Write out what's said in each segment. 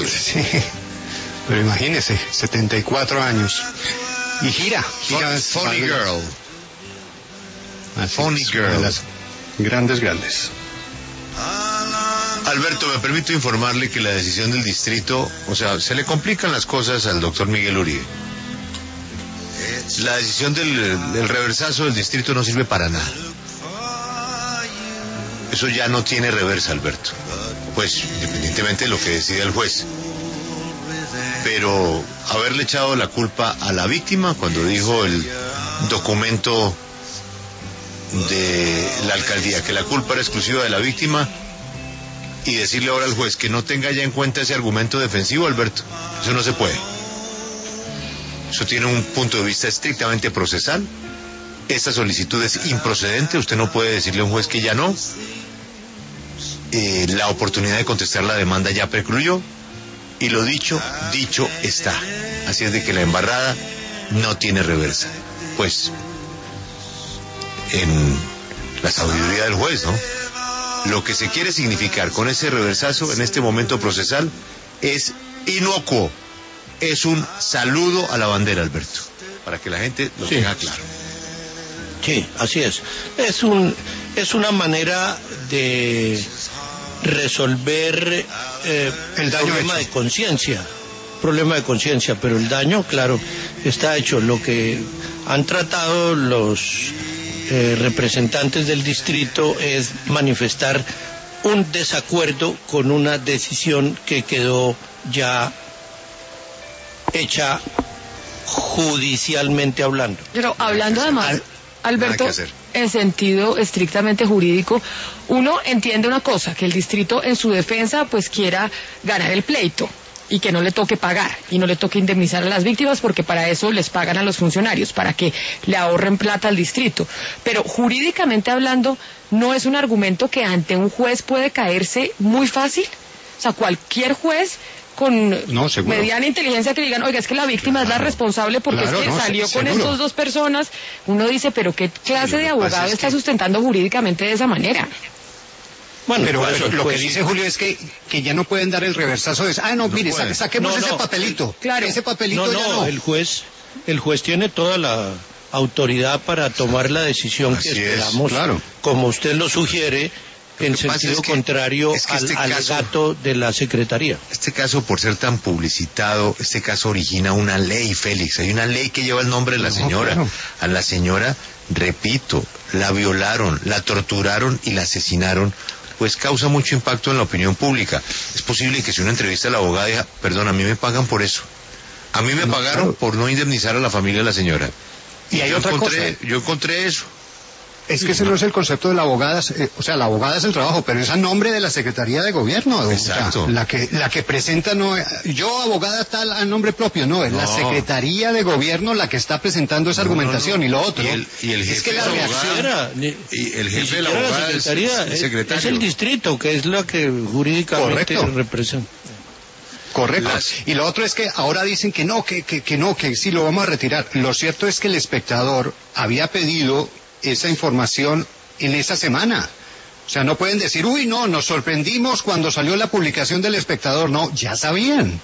Alberto. Sí, pero imagínese, 74 años. Y gira. Funny Girl. Así Funny es, Girl. una de las grandes. Alberto, me permito informarle que la decisión del distrito, o sea, se le complican las cosas al doctor Miguel Uribe. La decisión del reversazo del distrito no sirve para nada. Eso ya no tiene reversa, Alberto. Pues, independientemente de lo que decida el juez. Pero haberle echado la culpa a la víctima cuando dijo el documento de la alcaldía que la culpa era exclusiva de la víctima, y decirle ahora al juez que no tenga ya en cuenta ese argumento defensivo, Alberto, eso no se puede. Eso tiene un punto de vista estrictamente procesal. Esta solicitud es improcedente. Usted no puede decirle a un juez que ya no. La oportunidad de contestar la demanda ya precluyó. Y lo dicho está. Así es de que la embarrada no tiene reversa. Pues, en la sabiduría del juez, ¿no? Lo que se quiere significar con ese reversazo en este momento procesal es inocuo. Es un saludo a la bandera, Alberto, para que la gente lo tenga claro. Sí, así es. Es una manera de resolver el problema de conciencia. Problema de conciencia, pero el daño, claro, está hecho. Lo que han tratado los representantes del distrito es manifestar un desacuerdo con una decisión que quedó ya hecha judicialmente hablando. Pero hablando además, Alberto, en sentido estrictamente jurídico, uno entiende una cosa, que el distrito en su defensa pues quiera ganar el pleito y que no le toque pagar y no le toque indemnizar a las víctimas, porque para eso les pagan a los funcionarios, para que le ahorren plata al distrito. Pero jurídicamente hablando, ¿no es un argumento que ante un juez puede caerse muy fácil? O sea, cualquier juez con mediana inteligencia que digan, oiga, es que la víctima es la responsable porque es que salió con estas dos personas, uno dice, pero ¿qué clase de abogado está sustentando jurídicamente de esa manera? Bueno, pero lo que dice Julio es que ya no pueden dar el reversazo de... mire, saquemos ese papelito. Claro. Ese papelito ya no. El juez tiene toda la autoridad para tomar la decisión que esperamos, como usted lo sugiere, en sentido contrario al alegato de la Secretaría. Este caso, por ser tan publicitado, este caso origina una ley, Félix. Hay una ley que lleva el nombre de la señora. Claro. A la señora, repito, la violaron, la torturaron y la asesinaron. Pues causa mucho impacto en la opinión pública. Es posible que si una entrevista a la abogada diga, perdón, a mí me pagan por eso. A mí me pagaron por no indemnizar a la familia de la señora. Y hay otra cosa. Yo encontré eso. Es que ese no es el concepto de la abogada, la abogada es el trabajo, pero es a nombre de la Secretaría de Gobierno. Exacto. O sea, la que presenta no, yo abogada tal a nombre propio, no, es la Secretaría de Gobierno la que está presentando esa argumentación y lo otro. Y el jefe es que de la abogada, y el jefe de la abogada es el secretario. Es el distrito, que es la que jurídicamente representa. Correcto. Y lo otro es que ahora dicen que no, que sí lo vamos a retirar. Lo cierto es que el espectador había pedido esa información en esa semana. O sea, no pueden decir, uy, no, nos sorprendimos cuando salió la publicación del espectador. No, ya sabían,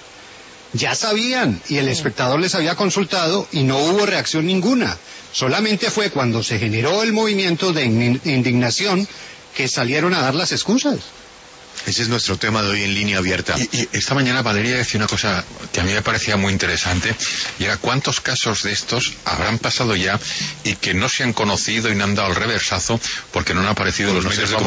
y el espectador les había consultado y no hubo reacción ninguna. Solamente fue cuando se generó el movimiento de indignación que salieron a dar las excusas. Ese es nuestro tema de hoy en Línea Abierta. Y esta mañana Valeria decía una cosa que a mí me parecía muy interesante, y era cuántos casos de estos habrán pasado ya y que no se han conocido y no han dado el reversazo porque no han aparecido los medios de comunicación.